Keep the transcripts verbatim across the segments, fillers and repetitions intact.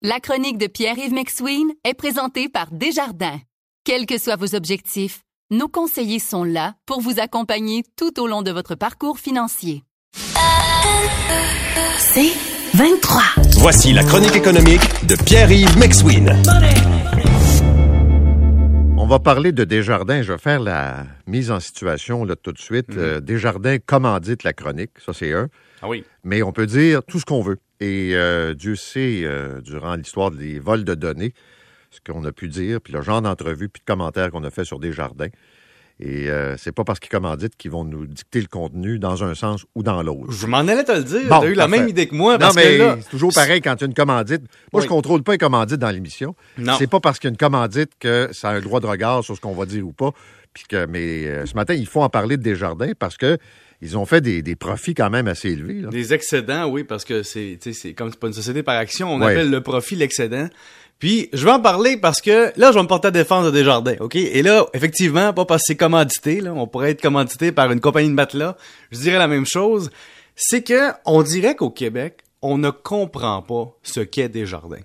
La chronique de Pierre-Yves McSween est présentée par Desjardins. Quels que soient vos objectifs, nos conseillers sont là pour vous accompagner tout au long de votre parcours financier. C'est vingt-trois. Voici la chronique économique de Pierre-Yves McSween. On va parler de Desjardins. Je vais faire la mise en situation là, tout de suite. Mmh. Euh, Desjardins commandite la chronique, ça c'est un. Ah oui. Mais on peut dire tout ce qu'on veut. Et euh, Dieu sait, euh, durant l'histoire des vols de données, ce qu'on a pu dire, puis le genre d'entrevues puis de commentaires qu'on a fait sur Desjardins. Et euh, c'est pas parce qu'ils commanditent qu'ils vont nous dicter le contenu dans un sens ou dans l'autre. Je m'en allais te le dire. Bon, t'as eu la parfait. même idée que moi. Non, parce mais que là, c'est toujours pareil quand tu as une commandite. Moi, oui. je contrôle pas les commandites dans l'émission. Non. C'est pas parce qu'il y a une commandite que ça a un droit de regard sur ce qu'on va dire ou pas. Puis que, mais euh, ce matin, il faut en parler de Desjardins parce que ils ont fait des, des profits quand même assez élevés. Là. Des excédents, oui, parce que c'est, tu sais, c'est comme c'est pas une société par action, on ouais. appelle le profit l'excédent. Puis, je vais en parler parce que là, je vais me porter à défense de Desjardins, OK? Et là, effectivement, pas parce que c'est commandité, là, on pourrait être commandité par une compagnie de matelas, je dirais la même chose, c'est que on dirait qu'au Québec, on ne comprend pas ce qu'est Desjardins.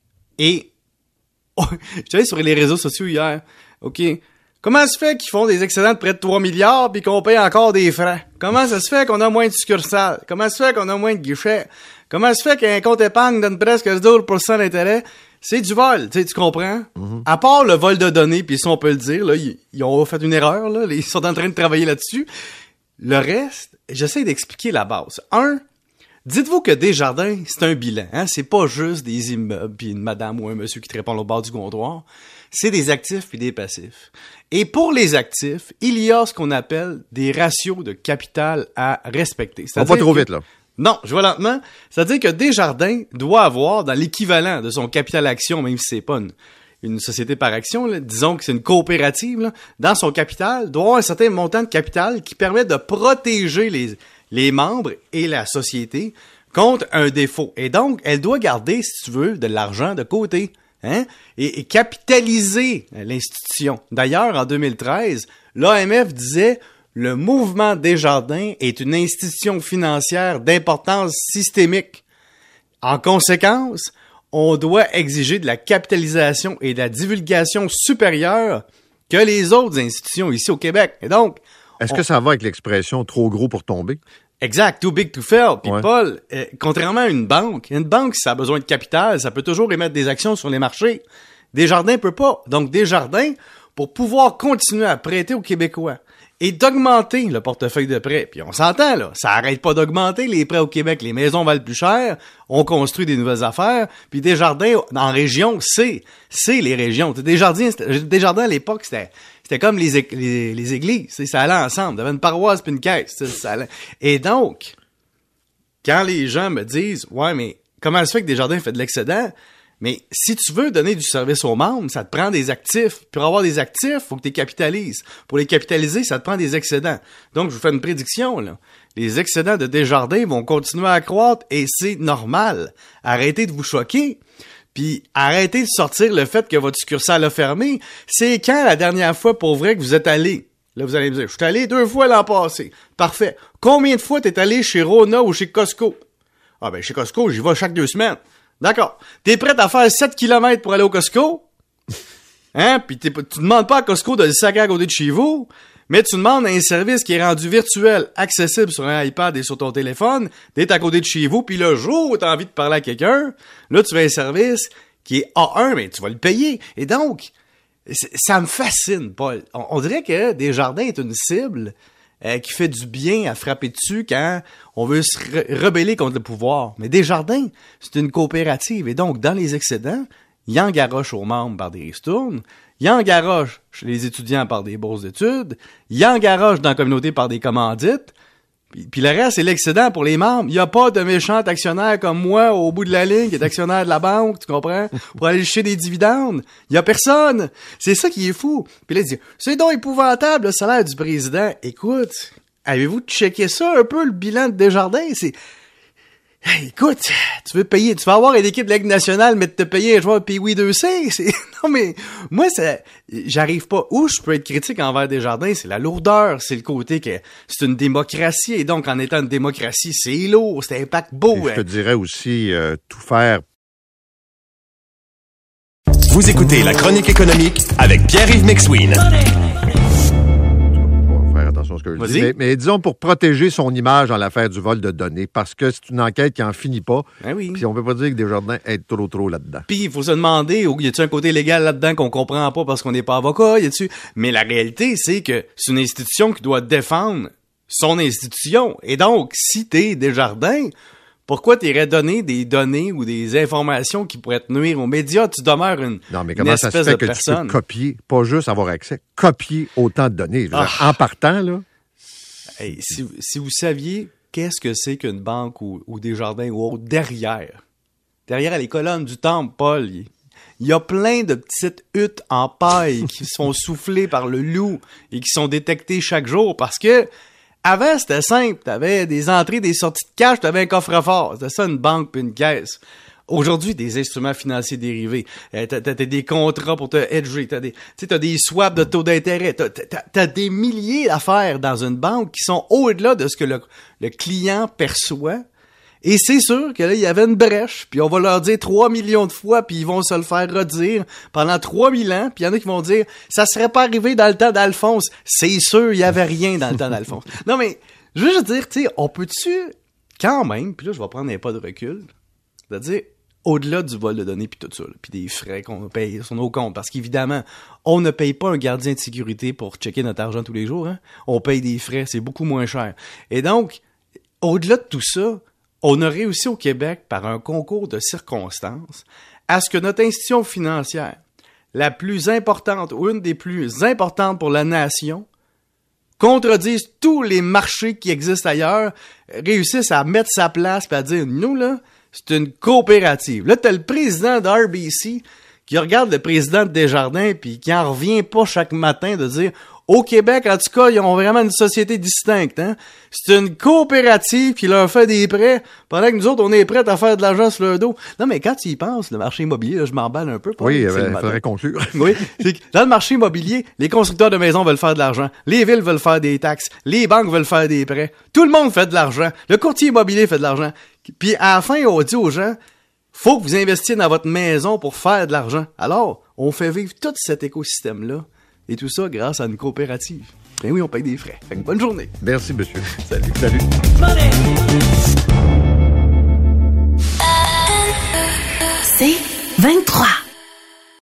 Et, oh, j'étais allé sur les réseaux sociaux hier, OK? Comment se fait qu'ils font des excédents de près de trois milliards puis qu'on paye encore des frais? Comment ça se fait qu'on a moins de succursales? Comment ça se fait qu'on a moins de guichets? Comment ça se fait qu'un compte épargne donne presque douze pour cent d'intérêt? C'est du vol, tu sais, tu comprends? Mm-hmm. À part le vol de données, puis ça on peut le dire, là, ils, ils ont fait une erreur, là, ils sont en train de travailler là-dessus. Le reste, j'essaie d'expliquer la base. Un, dites-vous que Desjardins, c'est un bilan, hein? C'est pas juste des immeubles puis une madame ou un monsieur qui te répond au bord du comptoir. C'est des actifs puis des passifs. Et pour les actifs, il y a ce qu'on appelle des ratios de capital à respecter. On va pas trop que... vite, là. Non, je vais lentement. C'est-à-dire que Desjardins doit avoir, dans l'équivalent de son capital action, même si c'est pas une, une société par action, là, disons que c'est une coopérative, là, dans son capital, doit avoir un certain montant de capital qui permet de protéger les, les membres et la société contre un défaut. Et donc, elle doit garder, si tu veux, de l'argent de côté. Hein? Et, et capitaliser l'institution. D'ailleurs, en deux mille treize, l'A M F disait « Le mouvement Desjardins est une institution financière d'importance systémique. En conséquence, on doit exiger de la capitalisation et de la divulgation supérieure que les autres institutions ici au Québec. » Et donc, est-ce on... que ça va avec l'expression « trop gros pour tomber » ? Exact, too big to fail. Puis ouais. Paul, euh, contrairement à une banque, une banque, si ça a besoin de capital, ça peut toujours émettre des actions sur les marchés. Desjardins peut pas. Donc Desjardins, pour pouvoir continuer à prêter aux Québécois et d'augmenter le portefeuille de prêts, puis on s'entend là, ça arrête pas d'augmenter les prêts au Québec, les maisons valent plus cher, on construit des nouvelles affaires, puis Desjardins, en région, c'est, c'est les régions. Desjardins, Desjardins à l'époque, c'était... C'était comme les, les, les églises, ça allait ensemble. Il y avait une paroisse puis une caisse. Ça allait. Et donc, quand les gens me disent « Ouais, mais comment ça se fait que Desjardins fait de l'excédent? » Mais si tu veux donner du service aux membres, ça te prend des actifs. Pour avoir des actifs, il faut que tu les capitalises. Pour les capitaliser, ça te prend des excédents. Donc, je vous fais une prédiction, là. Les excédents de Desjardins vont continuer à croître et c'est normal. Arrêtez de vous choquer. Puis arrêtez de sortir le fait que votre succursale a fermé. C'est quand la dernière fois pour vrai que vous êtes allé? Là, vous allez me dire, je suis allé deux fois l'an passé. Parfait. Combien de fois t'es allé chez Rona ou chez Costco? Ah ben, chez Costco, j'y vais chaque deux semaines. D'accord. T'es prête à faire sept kilomètres pour aller au Costco? Hein? Puis t'es, tu demandes pas à Costco de le sac à côté de chez vous, mais tu demandes un service qui est rendu virtuel, accessible sur un iPad et sur ton téléphone, d'être à côté de chez vous, puis le jour où tu as envie de parler à quelqu'un, là, tu veux un service qui est A un, mais tu vas le payer. Et donc, ça me fascine, Paul. On, on dirait que Desjardins est une cible euh, qui fait du bien à frapper dessus quand on veut se re- rebeller contre le pouvoir. Mais Desjardins, c'est une coopérative. Et donc, dans les excédents, il en garoche aux membres par des ristournes, il en garoche chez les étudiants par des bourses d'études, il en garoche dans la communauté par des commandites, puis, puis le reste, c'est l'excédent pour les membres. Il n'y a pas de méchant actionnaire comme moi au bout de la ligne qui est actionnaire de la banque, tu comprends, pour aller chercher des dividendes. Il n'y a personne. C'est ça qui est fou. Puis là, il dit, c'est donc épouvantable le salaire du président. Écoute, avez-vous checké ça un peu, le bilan de Desjardins? C'est... Hey, écoute, tu veux payer, tu vas avoir une équipe de Ligue nationale, mais de te payer un joueur P W deux C, c'est, non mais, moi, ça, j'arrive pas, où je peux être critique envers Desjardins, c'est la lourdeur, c'est le côté que c'est une démocratie, et donc, en étant une démocratie, c'est lourd, c'est un paquebot. Et je te dirais aussi, euh, tout faire Vous écoutez La Chronique économique avec Pierre-Yves McSween. On va faire attention à ce que je Vas-y. dis. Mais, mais disons, pour protéger son image dans l'affaire du vol de données, parce que c'est une enquête qui n'en finit pas. Ben oui. Puis on peut pas dire que Desjardins aide trop trop là-dedans. Puis il faut se demander, oh, y a-tu un côté légal là-dedans qu'on comprend pas parce qu'on n'est pas avocat, y a-tu... Mais la réalité, c'est que c'est une institution qui doit défendre son institution. Et donc, si t'es Desjardins, pourquoi t'irais donner des données ou des informations qui pourraient te nuire aux médias? Tu demeures une, Non, mais une comment ça se espèce fait de que personne. tu peux copier, pas juste avoir accès, copier autant de données? Je veux dire, Ah. en partant, là, Hey, si, si vous saviez qu'est-ce que c'est qu'une banque ou, ou Desjardins ou autre, derrière, derrière les colonnes du temple, Paul, il il y a plein de petites huttes en paille qui sont soufflées par le loup et qui sont détectées chaque jour parce que avant, c'était simple. T'avais des entrées, des sorties de cash, t'avais un coffre-fort. C'était ça, une banque puis une caisse. Aujourd'hui, des instruments financiers dérivés. Euh, t'as, t'as, t'as des contrats pour te hedger. T'as des, tu sais, t'as des swaps de taux d'intérêt. T'as, t'as, t'as des milliers d'affaires dans une banque qui sont au-delà de ce que le, le client perçoit. Et c'est sûr que là, il y avait une brèche, puis on va leur dire trois millions de fois, puis ils vont se le faire redire pendant trois mille ans, puis il y en a qui vont dire « ça serait pas arrivé dans le temps d'Alphonse ». C'est sûr, il y avait rien dans le temps d'Alphonse. Non, mais je veux juste dire, tu sais, on peut-tu quand même, puis là, je vais prendre un pas de recul, c'est-à-dire au-delà du vol de données puis tout ça, puis des frais qu'on paye sur nos comptes, parce qu'évidemment, on ne paye pas un gardien de sécurité pour checker notre argent tous les jours, hein? On paye des frais, c'est beaucoup moins cher. Et donc, au-delà de tout ça, on a réussi au Québec, par un concours de circonstances, à ce que notre institution financière, la plus importante ou une des plus importantes pour la nation, contredise tous les marchés qui existent ailleurs, réussissent à mettre sa place et à dire, nous là, c'est une coopérative. Là, t'as le président d'R B C qui regarde le président de Desjardins puis qui en revient pas chaque matin de dire au Québec, en tout cas, ils ont vraiment une société distincte. Hein? C'est une coopérative qui leur fait des prêts pendant que nous autres, on est prêts à faire de l'argent sur leur dos. Non, mais quand tu y penses, le marché immobilier, là, je m'emballe un peu. Pas oui, il c'est le matin. faudrait conclure. Oui, c'est que dans le marché immobilier, les constructeurs de maisons veulent faire de l'argent, les villes veulent faire des taxes, les banques veulent faire des prêts. Tout le monde fait de l'argent. Le courtier immobilier fait de l'argent. Puis à la fin, on dit aux gens, faut que vous investissiez dans votre maison pour faire de l'argent. Alors, on fait vivre tout cet écosystème-là. Et tout ça grâce à une coopérative. Ben oui, on paye des frais. Fait que bonne journée. Merci, monsieur. Salut. Salut. C'est vingt-trois.